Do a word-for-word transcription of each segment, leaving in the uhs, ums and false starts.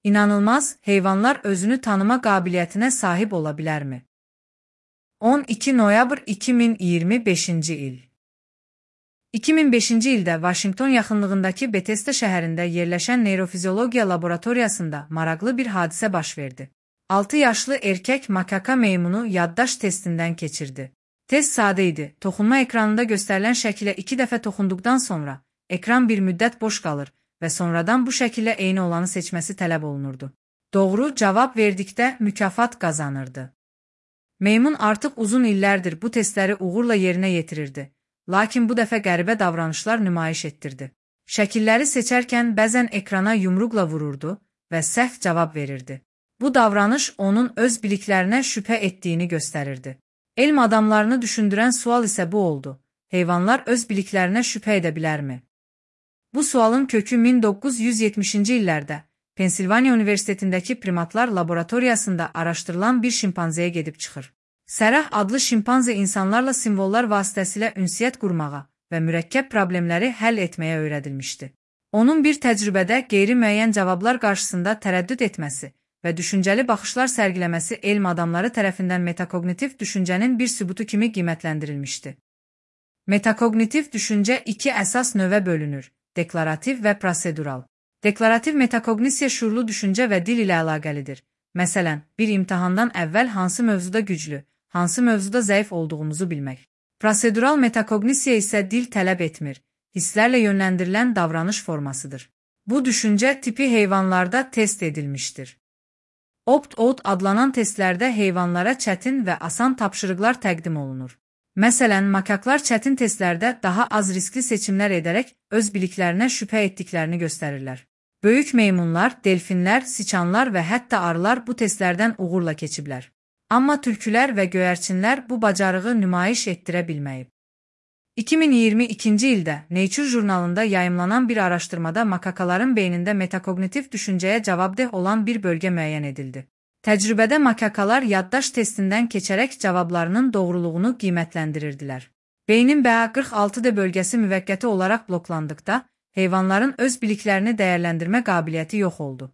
İnanılmaz, heyvanlar özünü tanıma qabiliyyətinə sahib ola bilərmi? on iki noyabr iki min iyirmi beşinci il. iki min beşinci ildə Vaşinqton yaxınlığındakı Bethesda şəhərində yerləşən neyrofiziologiya laboratoriyasında maraqlı bir hadisə baş verdi. altı yaşlı erkək makaka meymunu yaddaş testindən keçirdi. Test sadə idi. Toxunma ekranında göstərilən şəkilə iki dəfə toxunduqdan sonra ekran bir müddət boş qalır və sonradan bu şəkillə eyni olanı seçməsi tələb olunurdu. Doğru cavab verdikdə mükafat qazanırdı. Meymun artıq uzun illərdir bu testləri uğurla yerinə yetirirdi. Lakin bu dəfə qəribə davranışlar nümayiş etdirdi. Şəkilləri seçərkən bəzən ekrana yumruqla vururdu və səhv cavab verirdi. Bu davranış onun öz biliklərinə şübhə etdiyini göstərirdi. Elm adamlarını düşündürən sual isə bu oldu. Heyvanlar öz biliklərinə şübhə edə bilərmi? Bu sualın kökü min doqquz yüz yetmişinci illərdə Pensilvaniya Universitetindəki primatlar laboratoriyasında araşdırılan bir şimpanzəyə gedib çıxır. Sərah adlı şimpanze insanlarla simvollar vasitəsilə ünsiyyət qurmağa və mürəkkəb problemləri həll etməyə öyrədilmişdi. Onun bir təcrübədə qeyri-müəyyən cavablar qarşısında tərəddüd etməsi və düşüncəli baxışlar sərgiləməsi elm adamları tərəfindən metakognitiv düşüncənin bir sübutu kimi qiymətləndirilmişdi. Metakognitiv düşüncə iki əsas növə bölünür: deklarativ və prosedural. Deklarativ metakognisiya şuurlu düşüncə və dil ilə əlaqəlidir. Məsələn, bir imtahandan əvvəl hansı mövzuda güclü, hansı mövzuda zəif olduğumuzu bilmək. Prosedural metakognisiya isə dil tələb etmir, hisslərlə yönləndirilən davranış formasıdır. Bu düşüncə tipi heyvanlarda test edilmişdir. Opt-out adlanan testlərdə heyvanlara çətin və asan tapşırıqlar təqdim olunur. Məsələn, makaklar çətin testlərdə daha az riskli seçimlər edərək öz biliklərinə şübhə etdiklərini göstərirlər. Böyük meymunlar, delfinlər, siçanlar və hətta arılar bu testlərdən uğurla keçiblər. Amma tülkülər və göyərçinlər bu bacarığı nümayiş etdirə bilməyib. iki min iyirmi ikinci ildə Nature jurnalında yayımlanan bir araşdırmada makakaların beynində metakognitiv düşüncəyə cavabdeh olan bir bölgə müəyyən edildi. Təcrübədə makakalar yaddaş testindən keçərək cavablarının doğruluğunu qiymətləndirirdilər. Beynin B A qırx altı D bölgəsi müvəqqəti olaraq bloklandıqda, heyvanların öz biliklərini dəyərləndirmə qabiliyyəti yox oldu.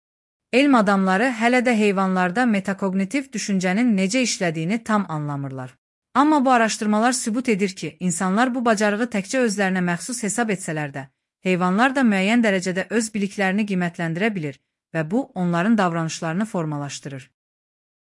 Elm adamları hələ də heyvanlarda metakognitiv düşüncənin necə işlədiyini tam anlamırlar. Amma bu araşdırmalar sübut edir ki, insanlar bu bacarığı təkcə özlərinə məxsus hesab etsələr də, heyvanlar da müəyyən dərəcədə öz biliklərini qiymətləndirə bilir və bu, onların davranışlarını formalaşdırır.